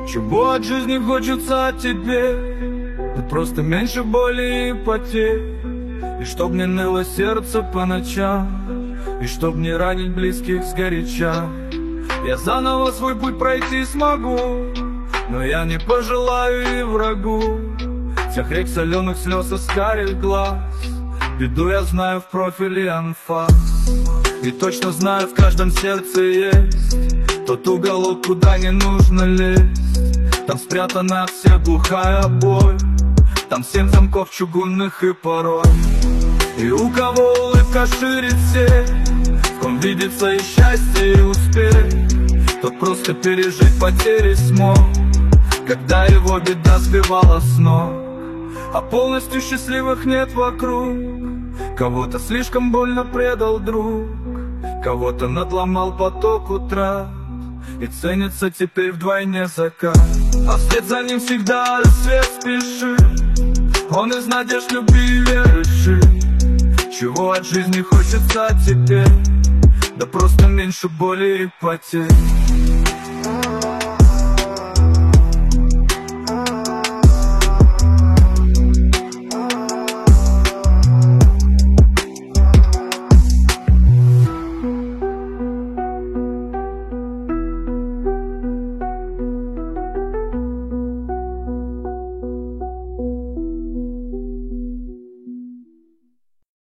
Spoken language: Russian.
Чего от жизни хочется тебе? Да просто меньше боли и потерь. И чтоб не ныло сердце по ночам, и чтоб не ранить близких сгоряча. Я заново свой путь пройти смогу, но я не пожелаю и врагу тех рек соленых слез и карих глаз. Беду я знаю в профиле анфас, и точно знаю, в каждом сердце есть тот уголок, куда не нужно лезть. Там спрятана вся глухая боль, там 7 замков чугунных и порой. И у кого улыбка шире всех, в ком видится и счастье, и успех, тот просто пережить потери смог, когда его беда сбивала с ног. А полностью счастливых нет вокруг. Кого-то слишком больно предал друг, кого-то надломал поток утрат, и ценится теперь вдвойне закат. А вслед за ним всегда рассвет спешит, он из надежд, любви и веры шит. Чего от жизни хочется теперь? Да просто меньше боли и потерь.